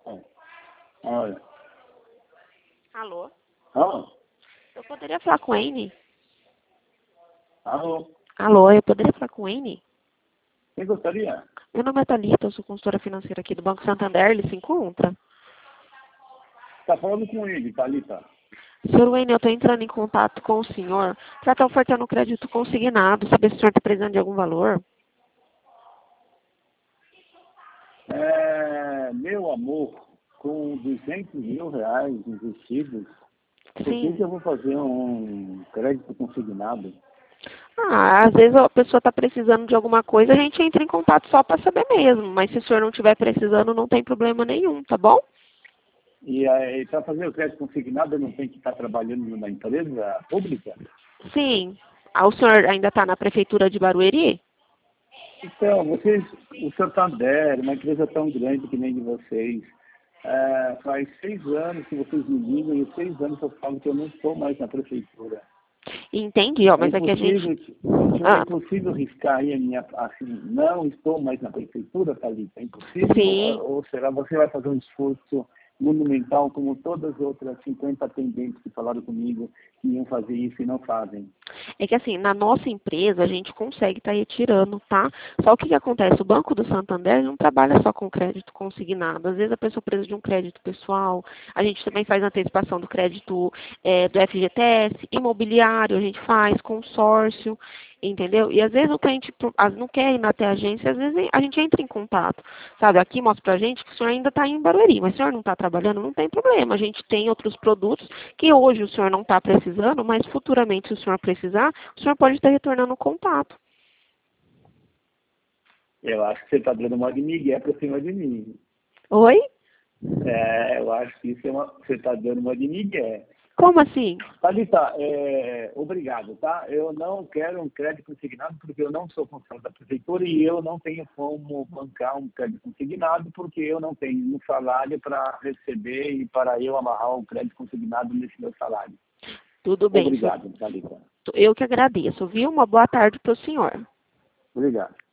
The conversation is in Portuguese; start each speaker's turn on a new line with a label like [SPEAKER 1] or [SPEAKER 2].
[SPEAKER 1] É. Olha.
[SPEAKER 2] Alô?
[SPEAKER 1] Alô?
[SPEAKER 2] Eu poderia falar com a Anne?
[SPEAKER 1] Alô?
[SPEAKER 2] Alô, eu poderia falar com a Anne?
[SPEAKER 1] Quem gostaria?
[SPEAKER 2] Meu nome é Thalita, eu sou consultora financeira aqui do Banco Santander, ele se encontra?
[SPEAKER 1] Tá falando com ele, Thalita.
[SPEAKER 2] Senhor Wayne, eu estou entrando em contato com o senhor para estar ofertando crédito consignado, saber se o senhor está precisando de algum valor.
[SPEAKER 1] Meu amor, com 200 mil reais investidos, por que
[SPEAKER 2] Sim.
[SPEAKER 1] eu vou fazer um crédito consignado?
[SPEAKER 2] Às vezes a pessoa está precisando de alguma coisa, a gente entra em contato só para saber mesmo. Mas se o senhor não estiver precisando, não tem problema nenhum, tá bom?
[SPEAKER 1] E para fazer o crédito consignado, eu não tenho que estar trabalhando numa empresa pública?
[SPEAKER 2] Sim. O senhor ainda está na prefeitura de Barueri?
[SPEAKER 1] Então, o Santander, uma empresa tão grande que nem de vocês, faz 6 anos que vocês me ligam e 6 anos eu falo que eu não estou mais na prefeitura.
[SPEAKER 2] Entendi, ó,
[SPEAKER 1] É
[SPEAKER 2] mas é que a gente...
[SPEAKER 1] impossível, é
[SPEAKER 2] Ah,
[SPEAKER 1] impossível riscar aí a minha, assim, não estou mais na prefeitura, Thalita, é impossível,
[SPEAKER 2] sim.
[SPEAKER 1] ou será você vai fazer um esforço monumental como todas as outras 50 atendentes que falaram comigo que iam fazer isso e não fazem?
[SPEAKER 2] É que assim, na nossa empresa a gente consegue estar retirando, tá? Só o que acontece? O Banco do Santander não trabalha só com crédito consignado. Às vezes a pessoa precisa de um crédito pessoal. A gente também faz antecipação do crédito do FGTS, imobiliário, a gente faz consórcio, entendeu? E às vezes o cliente não quer ir até a agência, às vezes a gente entra em contato, sabe? Aqui mostra pra gente que o senhor ainda está em Barueri, mas o senhor não está trabalhando, não tem problema. A gente tem outros produtos que hoje o senhor não está precisando, mas futuramente, se o senhor precisar, o senhor pode estar retornando o contato.
[SPEAKER 1] Eu acho que você está dando uma de migué para cima de mim.
[SPEAKER 2] Oi?
[SPEAKER 1] Eu acho que isso você está dando uma de migué.
[SPEAKER 2] Como assim?
[SPEAKER 1] Thalita, obrigado, tá? Eu não quero um crédito consignado porque eu não sou funcionário da prefeitura e eu não tenho como bancar um crédito consignado porque eu não tenho um salário para receber e para eu amarrar um crédito consignado nesse meu salário.
[SPEAKER 2] Tudo bem,
[SPEAKER 1] Obrigado, Thalita.
[SPEAKER 2] eu que agradeço, viu? Uma boa tarde para o senhor.
[SPEAKER 1] Obrigado.